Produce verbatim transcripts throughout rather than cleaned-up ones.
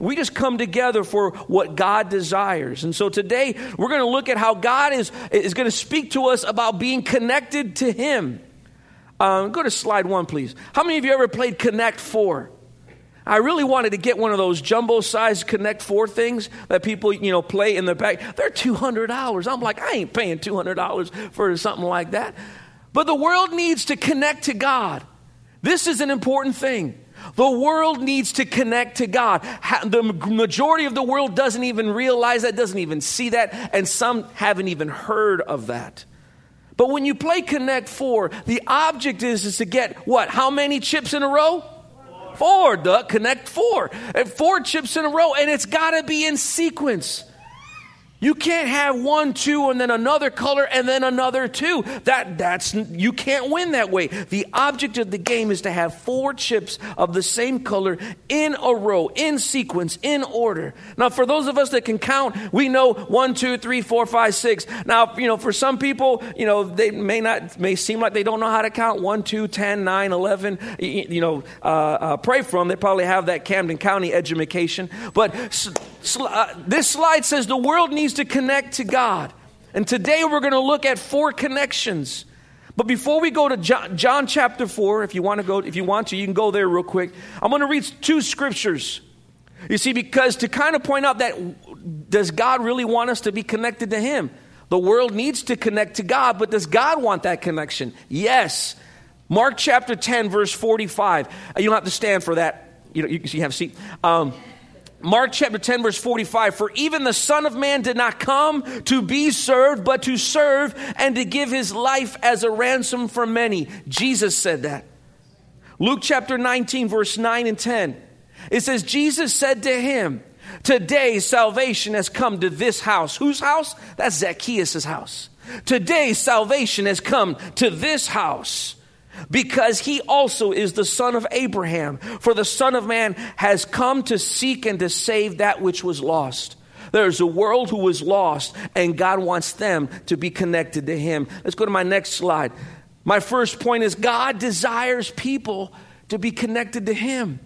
We just come together for what God desires. And so today we're going to look at how God is, is going to speak to us about being connected to Him. Um, go to slide one, please. How many of you ever played Connect Four? I really wanted to get one of those jumbo-sized Connect Four things that people, you know, play in the back. They're two hundred dollars. I'm like, I ain't paying two hundred dollars for something like that. But the world needs to connect to God. This is an important thing. The world needs to connect to God. The majority of the world doesn't even realize that, doesn't even see that, and some haven't even heard of that. But when you play Connect Four, the object is, is to get what? How many chips in a row? Four. Four, duh, Connect Four. And four chips in a row, and it's got to be in sequence. You can't have one, two, and then another color, and then another two. That that's you can't win that way. The object of the game is to have four chips of the same color in a row, in sequence, in order. Now, for those of us that can count, we know one, two, three, four, five, six. Now, you know, for some people, you know, they may not may seem like they don't know how to count one, two, ten, nine, eleven. You, you know, uh, uh, pray for them. They probably have that Camden County education, but. Uh, this slide says the world needs to connect to God. And today we're going to look at four connections. But before we go to John, John chapter four, if you want to go, if you want to, you can go there real quick. I'm going to read two scriptures. You see, because to kind of point out that does God really want us to be connected to Him? The world needs to connect to God, but does God want that connection? Yes. Mark chapter ten, verse forty-five. You don't have to stand for that. You know, you, you have a seat. Um, Mark chapter ten, verse forty-five, for even the Son of Man did not come to be served, but to serve and to give His life as a ransom for many. Jesus said that. Luke chapter nineteen, verse nine and ten. It says, Jesus said to him, today salvation has come to this house. Whose house? That's Zacchaeus' house. Today salvation has come to this house, because he also is the son of Abraham. For the Son of Man has come to seek and to save that which was lost. There's a world who was lost, and God wants them to be connected to Him. Let's go to my next slide. My first point is God desires people to be connected to Him.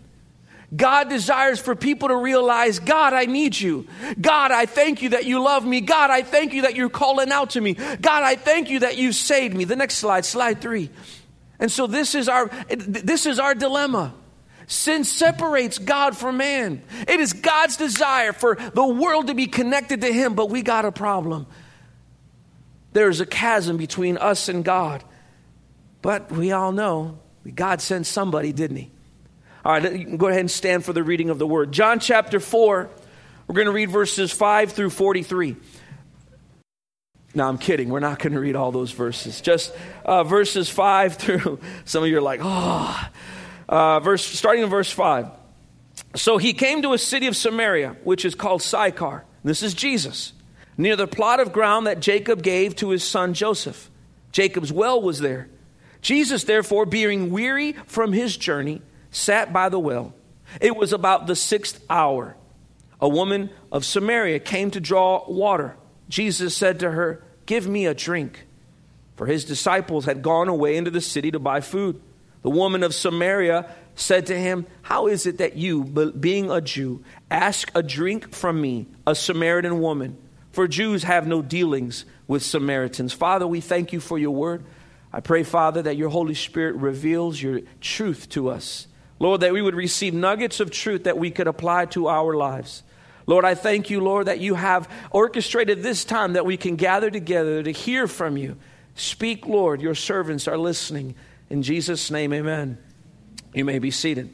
God desires for people to realize, God, I need you. God, I thank you that you love me. God, I thank you that you're calling out to me. God, I thank you that you saved me. The next slide, slide three. And so this is our this is our dilemma. Sin separates God from man. It is God's desire for the world to be connected to Him, but we got a problem. There's a chasm between us and God. But we all know God sent somebody, didn't He? All right, you can go ahead and stand for the reading of the Word. John chapter four, we're going to read verses five through forty-three. No, I'm kidding. We're not going to read all those verses. Just uh, verses five through, some of you are like, oh. Uh, verse, starting in verse five. So he came to a city of Samaria, which is called Sychar. This is Jesus. Near the plot of ground that Jacob gave to his son Joseph. Jacob's well was there. Jesus, therefore, being weary from his journey, sat by the well. It was about the sixth hour. A woman of Samaria came to draw water. Jesus said to her, give me a drink. For his disciples had gone away into the city to buy food. The woman of Samaria said to him, how is it that you, being a Jew, ask a drink from me, a Samaritan woman? For Jews have no dealings with Samaritans. Father, we thank you for your word. I pray, Father, that your Holy Spirit reveals your truth to us. Lord, that we would receive nuggets of truth that we could apply to our lives. Lord, I thank you, Lord, that you have orchestrated this time that we can gather together to hear from you. Speak, Lord, your servants are listening. In Jesus' name, amen. You may be seated.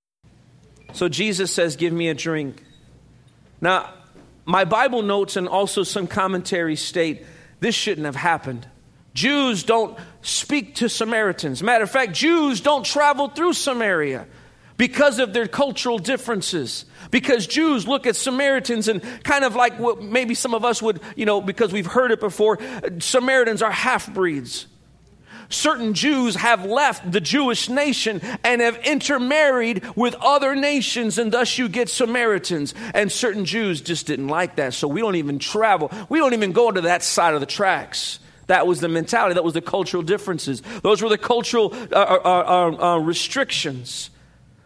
So Jesus says, give me a drink. Now, my Bible notes and also some commentaries state this shouldn't have happened. Jews don't speak to Samaritans. Matter of fact, Jews don't travel through Samaria because of their cultural differences. Because Jews look at Samaritans and kind of like what maybe some of us would, you know, because we've heard it before, Samaritans are half-breeds. Certain Jews have left the Jewish nation and have intermarried with other nations, and thus you get Samaritans. And certain Jews just didn't like that, so we don't even travel. We don't even go to that side of the tracks. That was the mentality. That was the cultural differences. Those were the cultural uh, uh, uh, uh, restrictions.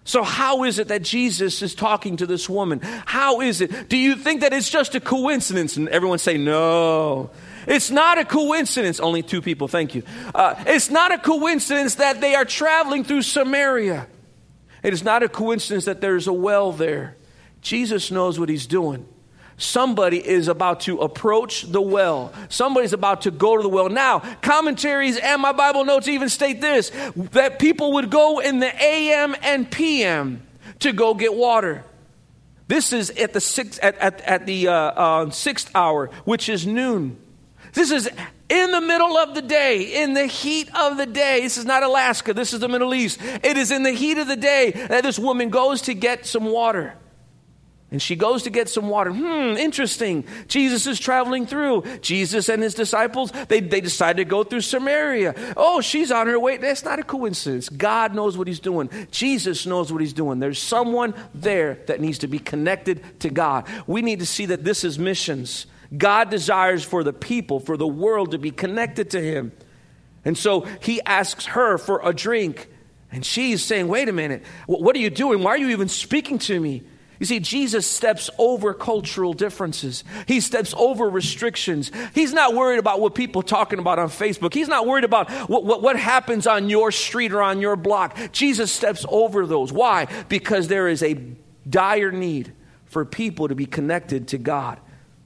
So how is it that Jesus is talking to this woman? How is it? Do you think that it's just a coincidence? And everyone say, no. It's not a coincidence. Only two people, thank you. Uh, it's not a coincidence that they are traveling through Samaria. It is not a coincidence that there's a well there. Jesus knows what he's doing. Somebody is about to approach the well. Somebody's about to go to the well. Now, commentaries and my Bible notes even state this, that people would go in the A M and P M to go get water. This is at the sixth, at, at, at the uh, uh, sixth hour, which is noon. This is in the middle of the day, in the heat of the day. This is not Alaska. This is the Middle East. It is in the heat of the day that this woman goes to get some water. And she goes to get some water. Hmm, interesting. Jesus is traveling through. Jesus and his disciples, they, they decide to go through Samaria. Oh, she's on her way. That's not a coincidence. God knows what he's doing. Jesus knows what he's doing. There's someone there that needs to be connected to God. We need to see that this is missions. God desires for the people, for the world to be connected to him. And so he asks her for a drink. And she's saying, wait a minute. What are you doing? Why are you even speaking to me? You see, Jesus steps over cultural differences. He steps over restrictions. He's not worried about what people are talking about on Facebook. He's not worried about what, what, what happens on your street or on your block. Jesus steps over those. Why? Because there is a dire need for people to be connected to God.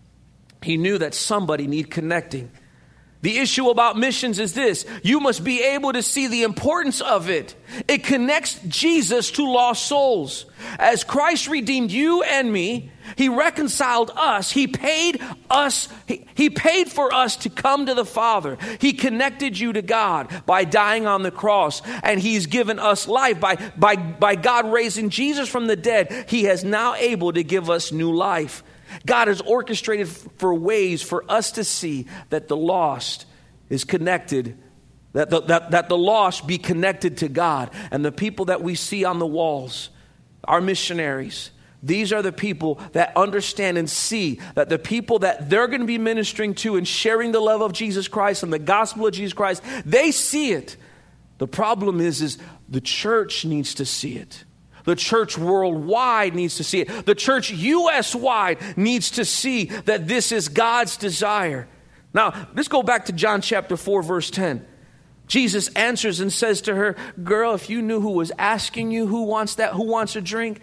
He knew that somebody needed connecting. The issue about missions is this: you must be able to see the importance of it. It connects Jesus to lost souls. As Christ redeemed you and me, he reconciled us. He paid us. He, he paid for us to come to the Father. He connected you to God by dying on the cross, and he's given us life. By, by, by God raising Jesus from the dead, he is now able to give us new life. God has orchestrated for ways for us to see that the lost is connected, that the, that, that the lost be connected to God. And the people that we see on the walls, our missionaries, these are the people that understand and see that the people that they're going to be ministering to and sharing the love of Jesus Christ and the gospel of Jesus Christ, they see it. The problem is, is the church needs to see it. The church worldwide needs to see it. The church U S-wide needs to see that this is God's desire. Now, let's go back to John chapter four, verse ten. Jesus answers and says to her, girl, if you knew who was asking you who wants that, who wants a drink,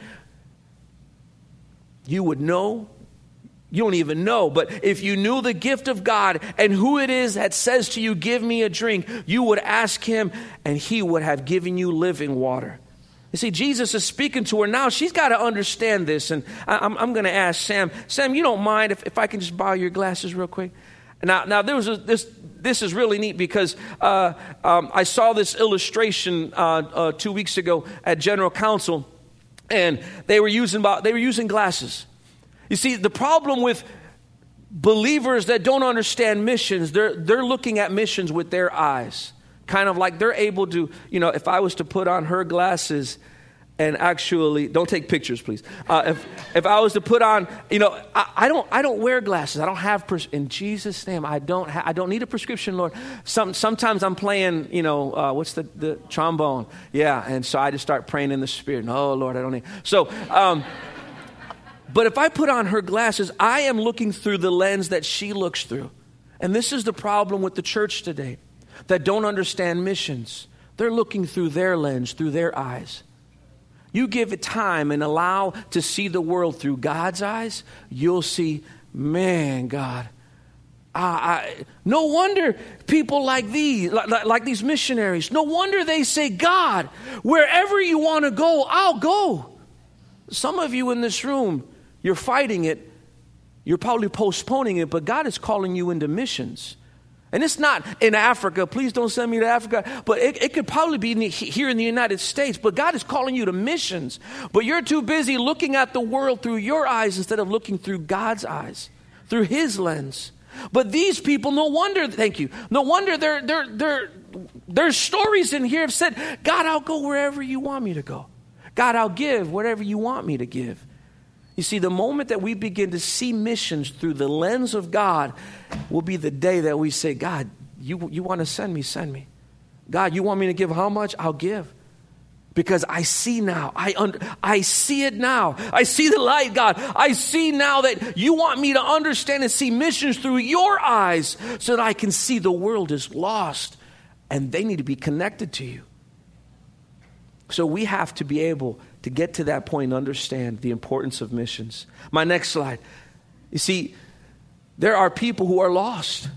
you would know. You don't even know. But if you knew the gift of God and who it is that says to you, give me a drink, you would ask him and he would have given you living water. You see, Jesus is speaking to her now. She's got to understand this. And I, I'm, I'm going to ask Sam. Sam, you don't mind if, if I can just borrow your glasses real quick? Now, now there was a, this. This is really neat because uh, um, I saw this illustration uh, uh, two weeks ago at General Council, and they were using about, they were using glasses. You see, the problem with believers that don't understand missions, they're they're looking at missions with their eyes. Kind of like they're able to, you know, if I was to put on her glasses and actually, don't take pictures, please. Uh, if if I was to put on, you know, I, I don't I don't wear glasses. I don't have, pres- in Jesus' name, I don't ha- I don't need a prescription, Lord. Some Sometimes I'm playing, you know, uh, what's the, the trombone? Yeah, and so I just start praying in the Spirit. No, Lord, I don't need. So, um, but if I put on her glasses, I am looking through the lens that she looks through. And this is the problem with the church today, that don't understand missions. They're looking through their lens, through their eyes. You give it time and allow to see the world through God's eyes, you'll see, man, God, I, I, no wonder people like these, like, like these missionaries, no wonder they say, God, wherever you want to go, I'll go. Some of you in this room, you're fighting it, you're probably postponing it, but God is calling you into missions. And it's not in Africa. Please don't send me to Africa. But it, it could probably be in the, here in the United States. But God is calling you to missions. But you're too busy looking at the world through your eyes instead of looking through God's eyes, through his lens. But these people, no wonder, thank you, no wonder they're, they're, they're, there's stories in here have said, God, I'll go wherever you want me to go. God, I'll give whatever you want me to give. You see, the moment that we begin to see missions through the lens of God will be the day that we say, God, you, you want to send me, send me. God, you want me to give how much? I'll give. Because I see now. I under, I see it now. I see the light, God. I see now that you want me to understand and see missions through your eyes so that I can see the world is lost and they need to be connected to you. So we have to be able to get to that point and understand the importance of missions. My next slide. You see, there are people who are lost.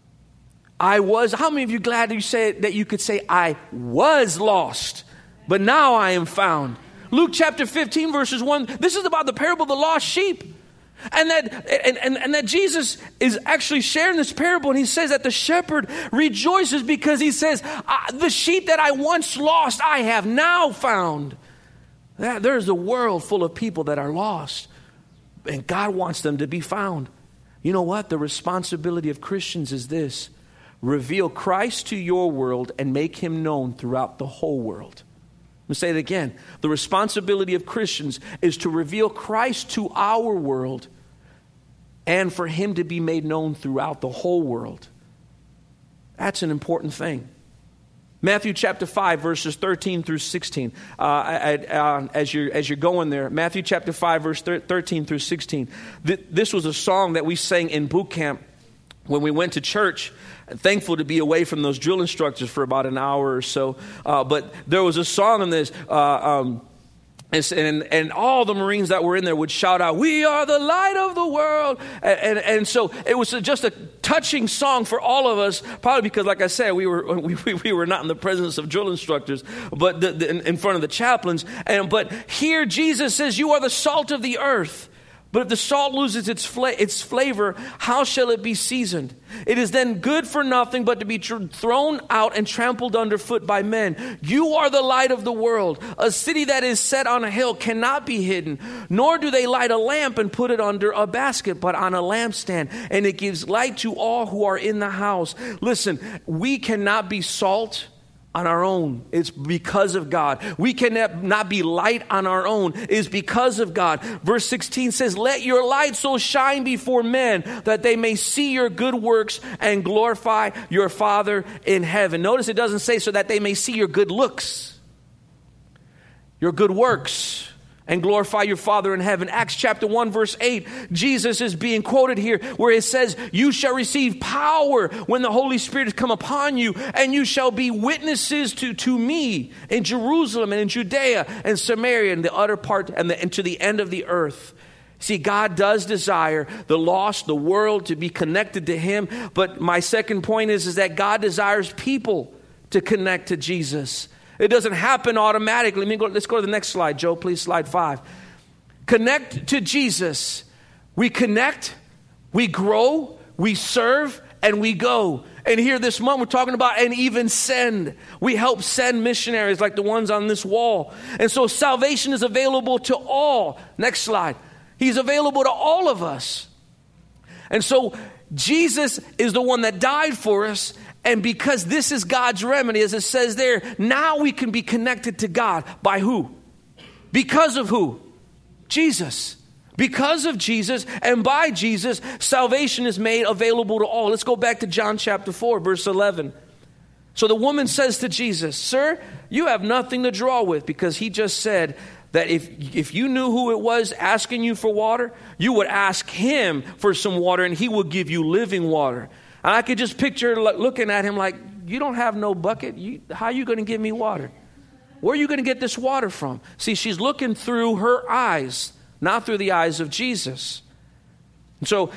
I was, how many of you glad that you say that you could say, I was lost, but now I am found? Luke chapter fifteen, verses one, this is about the parable of the lost sheep. And that, and, and, and that Jesus is actually sharing this parable, and he says that the shepherd rejoices because he says, the sheep that I once lost, I have now found. There's a world full of people that are lost, and God wants them to be found. You know what? The responsibility of Christians is this: reveal Christ to your world and make him known throughout the whole world. Let me say it again. The responsibility of Christians is to reveal Christ to our world and for him to be made known throughout the whole world. That's an important thing. Matthew chapter five, verses thirteen through sixteen. Uh, I, I, uh, as you're as you're going there, Matthew chapter five, verse thirteen through sixteen. Th- this was a song that we sang in boot camp when we went to church. Thankful to be away from those drill instructors for about an hour or so. Uh, but there was a song in this, uh, um, and, and all the Marines that were in there would shout out, "We are the light of the world." And, and, and so it was just a touching song for all of us, probably because, like I said, we were we, we were not in the presence of drill instructors, but the, the, in, in front of the chaplains. And But here Jesus says, "You are the salt of the earth. But if the salt loses its fla- its flavor, how shall it be seasoned? It is then good for nothing but to be tr- thrown out and trampled underfoot by men. You are the light of the world. A city that is set on a hill cannot be hidden. Nor do they light a lamp and put it under a basket, but on a lampstand. And it gives light to all who are in the house." Listen, we cannot be salt on our own. It's because of God. We cannot not be light on our own. It's because of God. Verse sixteen says, "Let your light so shine before men that they may see your good works and glorify your Father in heaven." Notice it doesn't say so that they may see your good looks, your good works, and glorify your Father in heaven. Acts chapter one, verse eight, Jesus is being quoted here where it says, "You shall receive power when the Holy Spirit has come upon you, and you shall be witnesses to, to me in Jerusalem and in Judea and Samaria and the utter part and, the, and to the end of the earth." See, God does desire the lost, the world, to be connected to him. But my second point is, is that God desires people to connect to Jesus. It doesn't happen automatically. Let me go, let's go to the next slide, Joe, please, slide five. Connect to Jesus. We connect, we grow, we serve, and we go. And here this month we're talking about and even send. We help send missionaries like the ones on this wall. And so salvation is available to all. Next slide. He's available to all of us. And so Jesus is the one that died for us. And because this is God's remedy, as it says there, now we can be connected to God. By who? Because of who? Jesus. Because of Jesus and by Jesus, salvation is made available to all. Let's go back to John chapter four, verse eleven. So the woman says to Jesus, "Sir, you have nothing to draw with," because he just said that if, if you knew who it was asking you for water, you would ask him for some water and he would give you living water. And I could just picture looking at him like, "You don't have no bucket. You, how are you going to give me water? Where are you going to get this water from?" See, she's looking through her eyes, not through the eyes of Jesus. And so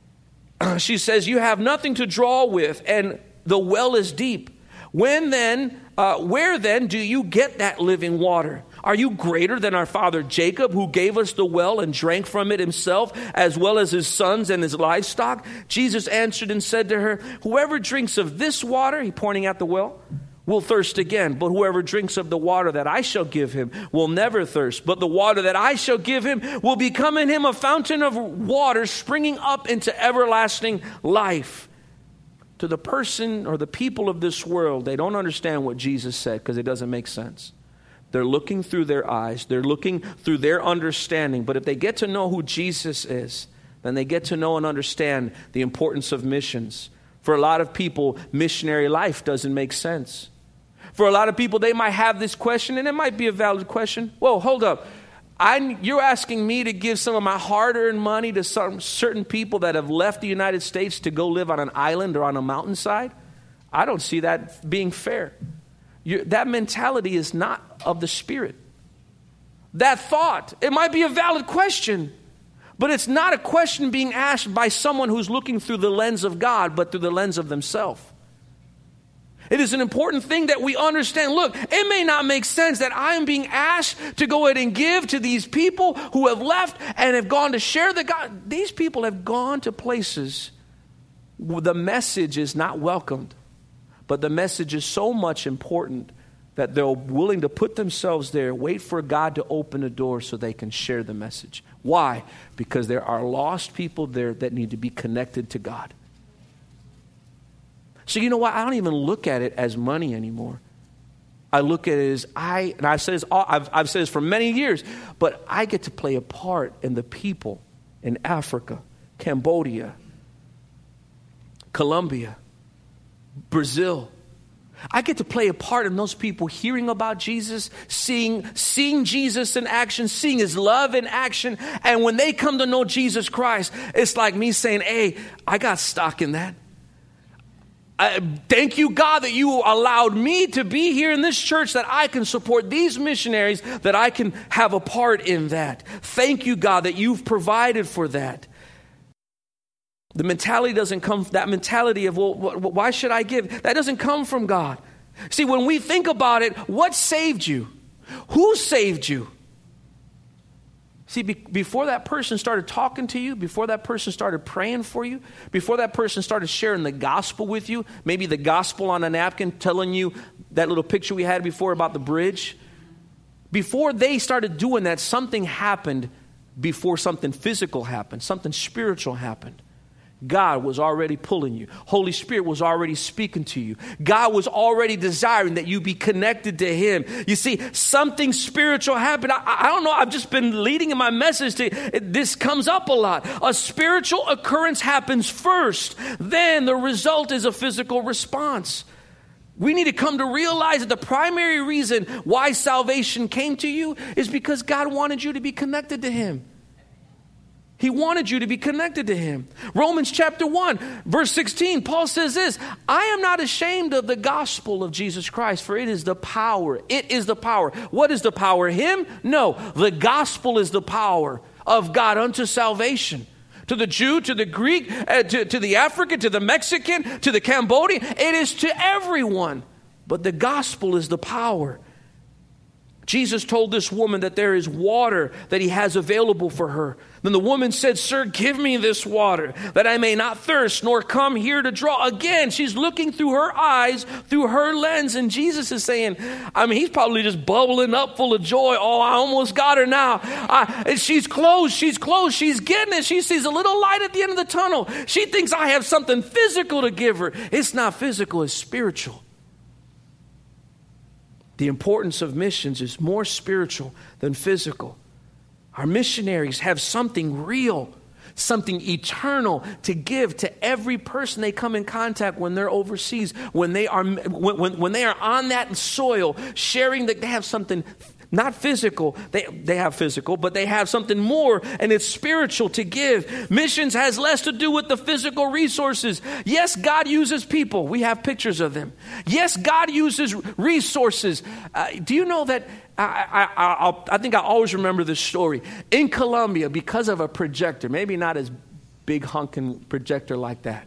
uh, she says, "You have nothing to draw with, and the well is deep. When then, uh, where then do you get that living water? Are you greater than our father Jacob, who gave us the well and drank from it himself, as well as his sons and his livestock?" Jesus answered and said to her, "Whoever drinks of this water," he pointing at the well, "will thirst again. But whoever drinks of the water that I shall give him will never thirst. But the water that I shall give him will become in him a fountain of water springing up into everlasting life." To the person or the people of this world, they don't understand what Jesus said because it doesn't make sense. They're looking through their eyes. They're looking through their understanding. But if they get to know who Jesus is, then they get to know and understand the importance of missions. For a lot of people, missionary life doesn't make sense. For a lot of people, they might have this question, and it might be a valid question. Whoa, hold up. I, you're asking me to give some of my hard-earned money to some certain people that have left the United States to go live on an island or on a mountainside? I don't see that being fair. You're, that mentality is not of the Spirit. That thought, it might be a valid question, but it's not a question being asked by someone who's looking through the lens of God, but through the lens of themselves. It is an important thing that we understand. Look, it may not make sense that I am being asked to go ahead and give to these people who have left and have gone to share the God. These people have gone to places where the message is not welcomed, but the message is so much important that they're willing to put themselves there, wait for God to open a door so they can share the message. Why? Because there are lost people there that need to be connected to God. So you know what? I don't even look at it as money anymore. I look at it as I, and I've said this, I've, I've said this for many years, but I get to play a part in the people in Africa, Cambodia, Colombia, Brazil. I get to play a part in those people hearing about Jesus, seeing, seeing Jesus in action, seeing his love in action. And when they come to know Jesus Christ, it's like me saying, hey, I got stock in that. I, thank you, God, that you allowed me to be here in this church, that I can support these missionaries, that I can have a part in that. Thank you, God, that you've provided for that. The mentality doesn't come, that mentality of, well, why should I give? That doesn't come from God. See, when we think about it, what saved you? Who saved you? See, be, before that person started talking to you, before that person started praying for you, before that person started sharing the gospel with you, maybe the gospel on a napkin telling you that little picture we had before about the bridge, before they started doing that, something happened before something physical happened, something spiritual happened. God was already pulling you. Holy Spirit was already speaking to you. God was already desiring that you be connected to him. You see, something spiritual happened. I, I don't know. I've just been leading in my message to it, this comes up a lot. A spiritual occurrence happens first. Then the result is a physical response. We need to come to realize that the primary reason why salvation came to you is because God wanted you to be connected to him. He wanted you to be connected to him. Romans chapter one, verse sixteen, Paul says this, I am not ashamed of the gospel of Jesus Christ, for it is the power. It is the power. What is the power? Him? No, the gospel is the power of God unto salvation. To the Jew, to the Greek, uh, to, to the African, to the Mexican, to the Cambodian. It is to everyone. But the gospel is the power. Jesus told this woman that there is water that he has available for her. Then the woman said, sir, give me this water that I may not thirst nor come here to draw. Again, she's looking through her eyes, through her lens. And Jesus is saying, I mean, he's probably just bubbling up full of joy. Oh, I almost got her now. I, she's close. She's close. She's getting it. She sees a little light at the end of the tunnel. She thinks I have something physical to give her. It's not physical. It's spiritual. The importance of missions is more spiritual than physical. Our missionaries have something real, something eternal to give to every person they come in contact when they're overseas, when they are when, when, when they are on that soil, sharing that they have something not physical, they, they have physical, but they have something more, and it's spiritual to give. Missions has less to do with the physical resources. Yes, God uses people. We have pictures of them. Yes, God uses resources. Uh, do you know that, I, I, I, I think I always remember this story. In Colombia, because of a projector, maybe not as big hunking projector like that,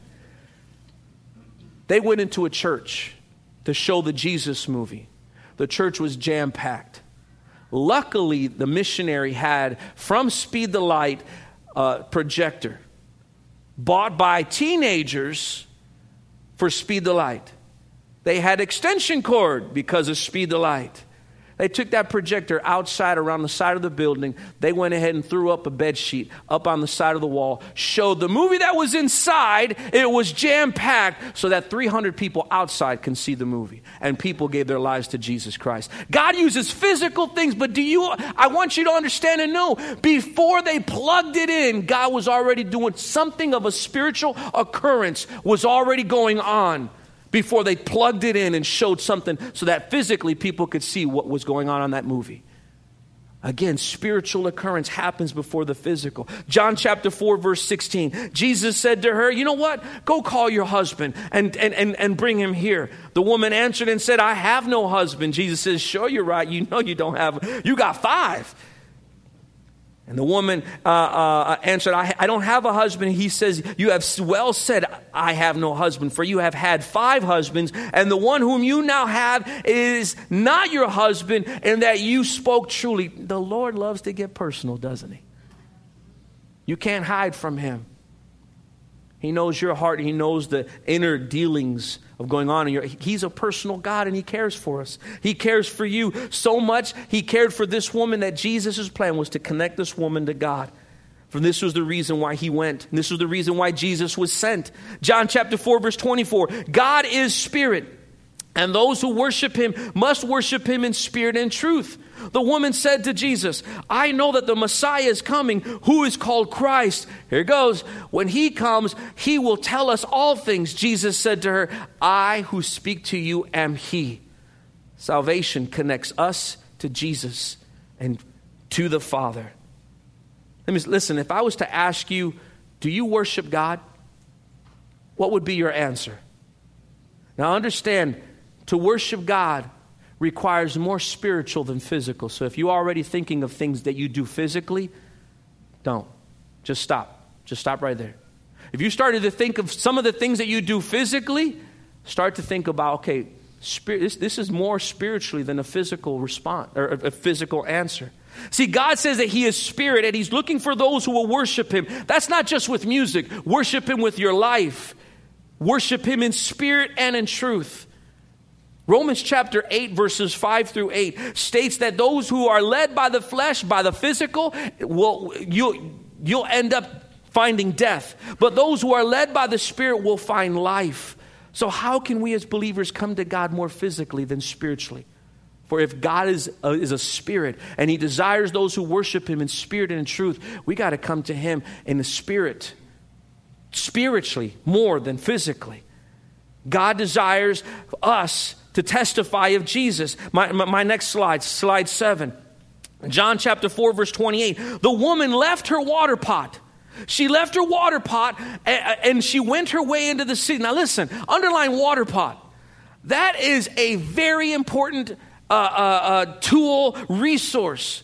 they went into a church to show the Jesus movie. The church was jam-packed. Luckily, the missionary had, from Speed the Light, a projector bought by teenagers for Speed the Light. They had extension cord because of Speed the Light. They took that projector outside around the side of the building. They went ahead and threw up a bed sheet up on the side of the wall, showed the movie that was inside. It was jam-packed so that three hundred people outside can see the movie. And people gave their lives to Jesus Christ. God uses physical things, but do you, I want you to understand and know, before they plugged it in, God was already doing something of a spiritual occurrence was already going on. before they plugged it in and showed something so that physically people could see what was going on on that movie. Again, spiritual occurrence happens before the physical. John chapter four, verse sixteen. Jesus said to her, you know what? Go call your husband and, and, and, and bring him here. The woman answered and said, I have no husband. Jesus says, sure, you're right. You know you don't have, you got five. And the woman uh, uh, answered, I, I don't have a husband. He says, you have well said, I have no husband, for you have had five husbands, and the one whom you now have is not your husband, and that you spoke truly. The Lord loves to get personal, doesn't he? You can't hide from him. He knows your heart. He knows the inner dealings of going on in your. He's a personal God, and he cares for us. He cares for you so much. He cared for this woman that Jesus' plan was to connect this woman to God. For this was the reason why he went. And this was the reason why Jesus was sent. John chapter four, verse twenty-four. God is spirit, and those who worship him must worship him in spirit and truth. The woman said to Jesus, I know that the Messiah is coming, who is called Christ. Here it goes. When he comes, he will tell us all things. Jesus said to her, I who speak to you am he. Salvation connects us to Jesus and to the Father. Let me listen, if I was to ask you, do you worship God? What would be your answer? Now understand, to worship God requires more spiritual than physical. So if you're already thinking of things that you do physically, don't. Just stop. Just stop right there. If you started to think of some of the things that you do physically, start to think about, okay, spirit, this, this is more spiritually than a physical response or a, a physical answer. See, God says that he is spirit and he's looking for those who will worship him. That's not just with music. Worship him with your life. Worship him in spirit and in truth. Romans chapter eight, verses five through eight states that those who are led by the flesh, by the physical, will you'll, you'll end up finding death. But those who are led by the Spirit will find life. So how can we as believers come to God more physically than spiritually? For if God is a, is a spirit and he desires those who worship him in spirit and in truth, we got to come to him in the spirit, spiritually more than physically. God desires us to testify of Jesus. My, my, my next slide, slide seven. John chapter four, verse twenty-eight. The woman left her water pot. She left her water pot and, and she went her way into the city. Now listen, underline water pot. That is a very important uh, uh, uh, tool, resource.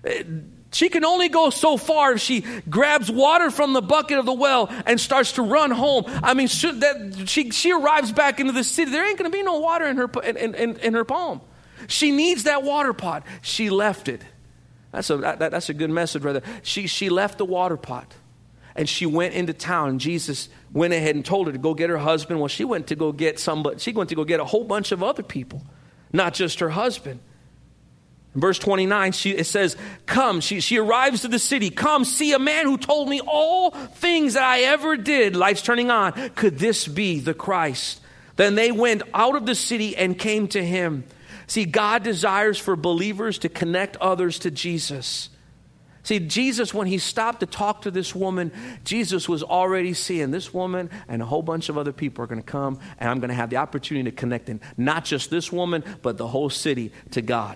She can only go so far if she grabs water from the bucket of the well and starts to run home. I mean, should that, she, she arrives back into the city. There ain't going to be no water in her, in, in, in her palm. She needs that water pot. She left it. That's a, that, that's a good message, brother. She, she left the water pot and she went into town. And Jesus went ahead and told her to go get her husband. Well, she went to go get somebody. She went to go get a whole bunch of other people, not just her husband. In verse twenty-nine, she, it says, come, she, she arrives to the city. Come, see a man who told me all things that I ever did. Lights turning on. Could this be the Christ? Then they went out of the city and came to him. See, God desires for believers to connect others to Jesus. See, Jesus, when he stopped to talk to this woman, Jesus was already seeing this woman and a whole bunch of other people are going to come, and I'm going to have the opportunity to connect in, not just this woman, but the whole city to God.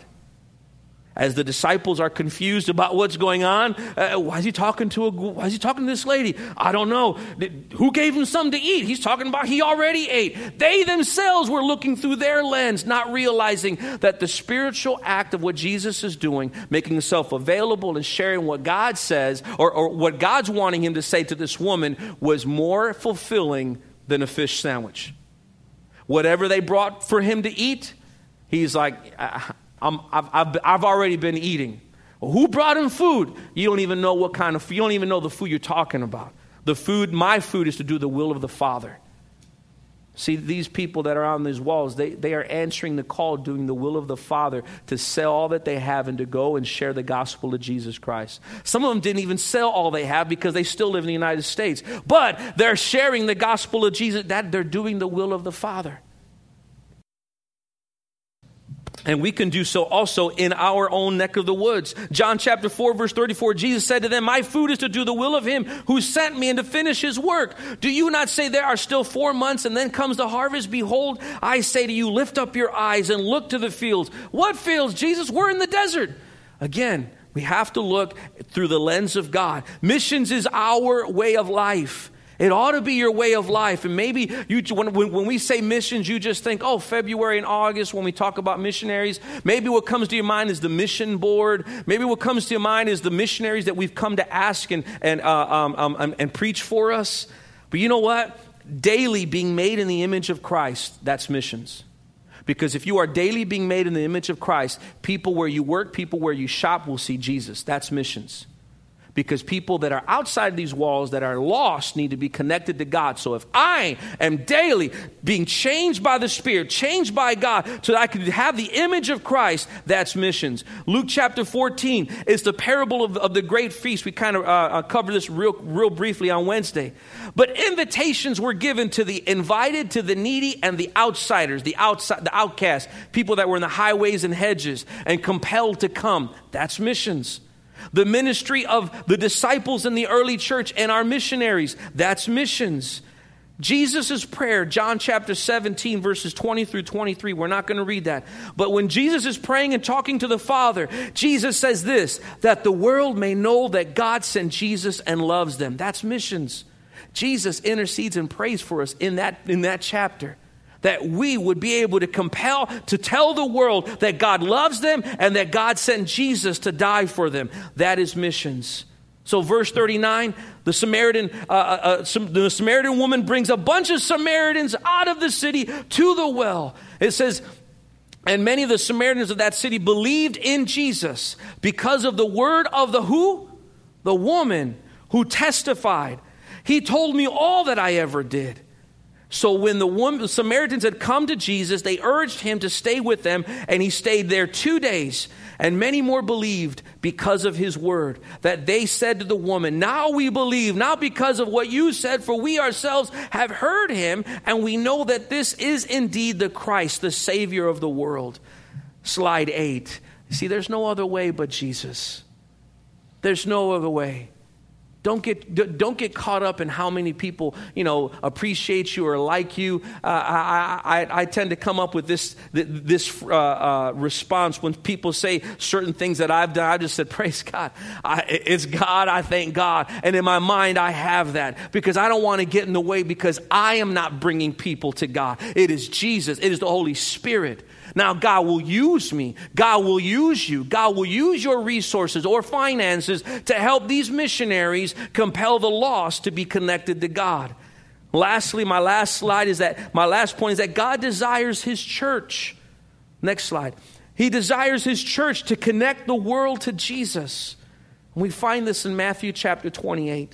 As the disciples are confused about what's going on, uh, why is he talking to a? Why is he talking to this lady? I don't know. Did, who gave him something to eat? He's talking about he already ate. They themselves were looking through their lens, not realizing that the spiritual act of what Jesus is doing, making himself available and sharing what God says, or, or what God's wanting him to say to this woman, was more fulfilling than a fish sandwich. Whatever they brought for him to eat, he's like, I, I'm, I've, I've, I've already been eating. Well, who brought him food? You don't even know what kind of food. You don't even know the food you're talking about. The food, my food, is to do the will of the Father. See, these people that are on these walls, they, they are answering the call, doing the will of the Father, to sell all that they have and to go and share the gospel of Jesus Christ. Some of them didn't even sell all they have because they still live in the United States. But they're sharing the gospel of Jesus. That they're doing the will of the Father. And we can do so also in our own neck of the woods. John chapter four, verse thirty-four, Jesus said to them, my food is to do the will of him who sent me and to finish his work. Do you not say there are still four months and then comes the harvest? Behold, I say to you, lift up your eyes and look to the fields. What fields, Jesus? We're in the desert. Again, we have to look through the lens of God. Missions is our way of life. It ought to be your way of life. And maybe you, when, when we say missions, you just think, oh, February and August when we talk about missionaries. Maybe what comes to your mind is the mission board. Maybe what comes to your mind is the missionaries that we've come to ask and, and, uh, um, um, and preach for us. But you know what? Daily being made in the image of Christ, that's missions. Because if you are daily being made in the image of Christ, people where you work, people where you shop will see Jesus. That's missions. Because people that are outside these walls that are lost need to be connected to God. So if I am daily being changed by the Spirit, changed by God, so that I can have the image of Christ, that's missions. Luke chapter fourteen is the parable of, of the great feast. We kind of uh, uh, covered this real, real briefly on Wednesday. But invitations were given to the invited, to the needy, and the outsiders, the outside, the outcasts, people that were in the highways and hedges and compelled to come. That's missions. The ministry of the disciples in the early church and our missionaries, that's missions. Jesus' prayer, John chapter seventeen, verses twenty through twenty-three, we're not going to read that. But when Jesus is praying and talking to the Father, Jesus says this, that the world may know that God sent Jesus and loves them. That's missions. Jesus intercedes and prays for us in that, in that chapter. That we would be able to compel, to tell the world that God loves them and that God sent Jesus to die for them. That is missions. So verse thirty-nine, the Samaritan, uh, uh, some, the Samaritan woman brings a bunch of Samaritans out of the city to the well. It says, and many of the Samaritans of that city believed in Jesus because of the word of the who? The woman who testified. He told me all that I ever did. So when the, woman, the Samaritans had come to Jesus, they urged him to stay with them, and he stayed there two days. And many more believed because of his word, that they said to the woman, now we believe, not because of what you said, for we ourselves have heard him, and we know that this is indeed the Christ, the Savior of the world. Slide eight. See, there's no other way but Jesus. There's no other way. Don't get don't get caught up in how many people, you know, appreciate you or like you. Uh, I, I I tend to come up with this this uh, uh, response when people say certain things that I've done. I just said, praise God. I, it's God. I thank God. And in my mind, I have that because I don't want to get in the way because I am not bringing people to God. It is Jesus. It is the Holy Spirit. Now, God will use me. God will use you. God will use your resources or finances to help these missionaries compel the lost to be connected to God. Lastly, my last slide is that, my last point is that God desires his church. Next slide. He desires his church to connect the world to Jesus. And we find this in Matthew chapter twenty-eight.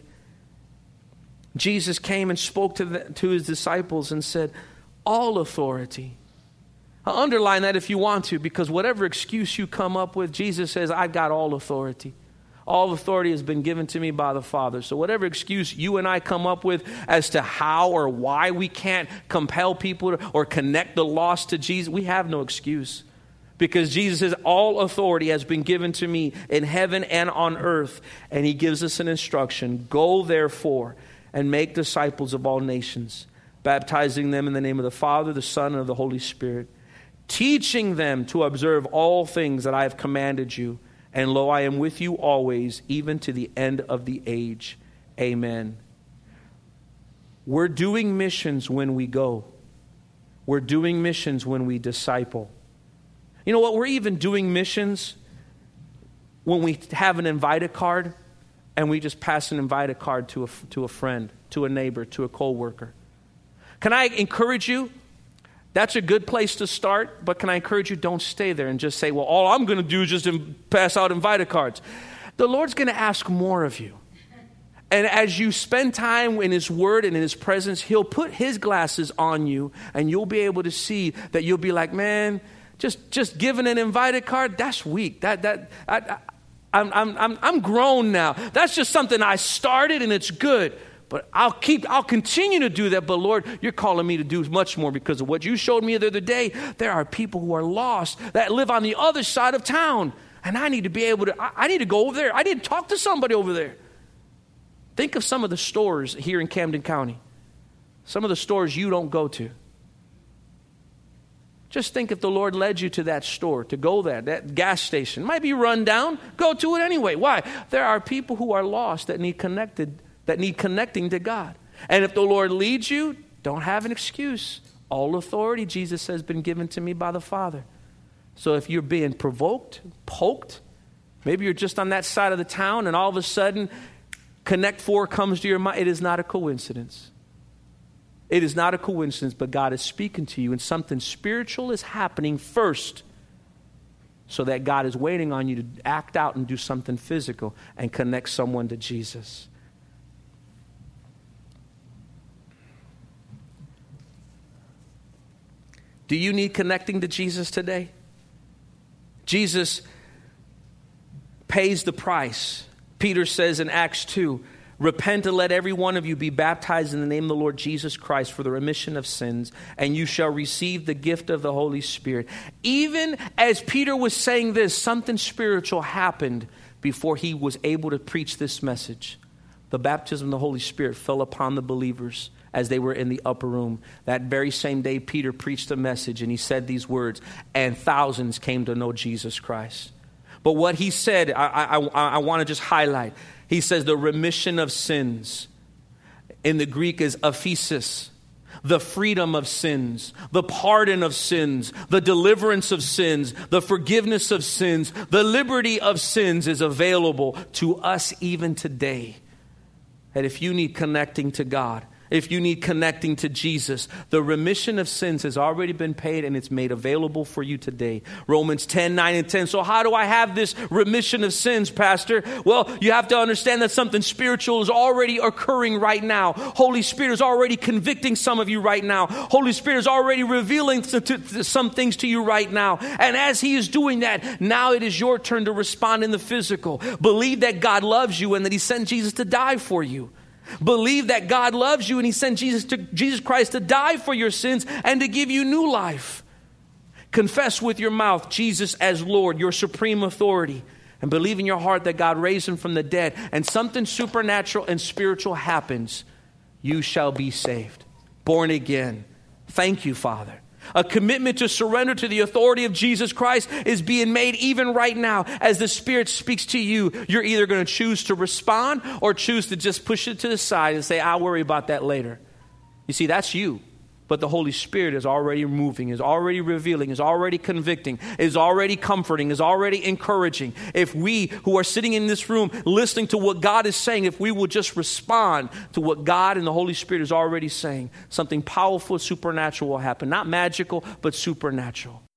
Jesus came and spoke to, the, to his disciples and said, all authority. I'll underline that if you want to, because whatever excuse you come up with, Jesus says, I've got all authority. All authority has been given to me by the Father. So whatever excuse you and I come up with as to how or why we can't compel people or connect the lost to Jesus, we have no excuse. Because Jesus says, all authority has been given to me in heaven and on earth. And he gives us an instruction. Go therefore and make disciples of all nations, baptizing them in the name of the Father, the Son, and of the Holy Spirit, teaching them to observe all things that I have commanded you. And lo, I am with you always, even to the end of the age. Amen. We're doing missions when we go. We're doing missions when we disciple. You know what? We're even doing missions when we have an invited card and we just pass an invited card to a, to a friend, to a neighbor, to a coworker. Can I encourage you? That's a good place to start, but can I encourage you, don't stay there and just say, well, all I'm going to do is just pass out invited cards. The Lord's going to ask more of you. And as you spend time in his word and in his presence, he'll put his glasses on you and you'll be able to see that you'll be like, man, just, just giving an invited card, that's weak. That, that, I, I, I'm, I'm, I'm grown now. That's just something I started and it's good. but I'll keep, I'll continue to do that. But Lord, you're calling me to do much more because of what you showed me the other day. There are people who are lost that live on the other side of town. And I need to be able to, I, I need to go over there. I need to talk to somebody over there. Think of some of the stores here in Camden County. Some of the stores you don't go to. Just think if the Lord led you to that store, to go there, that gas station. It might be run down. Go to it anyway. Why? There are people who are lost that need connected, that need connecting to God. And if the Lord leads you, don't have an excuse. All authority, Jesus says, has been given to me by the Father. So if you're being provoked, poked, maybe you're just on that side of the town and all of a sudden Connect Four comes to your mind, it is not a coincidence. It is not a coincidence, but God is speaking to you and something spiritual is happening first so that God is waiting on you to act out and do something physical and connect someone to Jesus. Do you need connecting to Jesus today? Jesus pays the price. Peter says in Acts two, repent and let every one of you be baptized in the name of the Lord Jesus Christ for the remission of sins, and you shall receive the gift of the Holy Spirit. Even as Peter was saying this, something spiritual happened before he was able to preach this message. The baptism of the Holy Spirit fell upon the believers as they were in the upper room. That very same day, Peter preached a message and he said these words, and thousands came to know Jesus Christ. But what he said, I, I, I, I want to just highlight. He says the remission of sins. In the Greek is aphesis. The freedom of sins, the pardon of sins, the deliverance of sins, the forgiveness of sins, the liberty of sins is available to us even today. And if you need connecting to God, if you need connecting to Jesus, the remission of sins has already been paid and it's made available for you today. Romans ten, nine and ten. So how do I have this remission of sins, Pastor? Well, you have to understand that something spiritual is already occurring right now. Holy Spirit is already convicting some of you right now. Holy Spirit is already revealing to, to, to some things to you right now. And as He is doing that, now it is your turn to respond in the physical. Believe that God loves you and that He sent Jesus to die for you. Believe that God loves you and He sent Jesus to Jesus Christ to die for your sins and to give you new life. Confess with your mouth Jesus as Lord, your supreme authority, and believe in your heart that God raised Him from the dead, and something supernatural and spiritual happens. You shall be saved, born again. Thank you, Father. A commitment to surrender to the authority of Jesus Christ is being made even right now. As the Spirit speaks to you, you're either going to choose to respond or choose to just push it to the side and say, I'll worry about that later. You see, that's you. But the Holy Spirit is already moving, is already revealing, is already convicting, is already comforting, is already encouraging. If we who are sitting in this room listening to what God is saying, if we will just respond to what God and the Holy Spirit is already saying, something powerful, supernatural will happen. Not magical, but supernatural.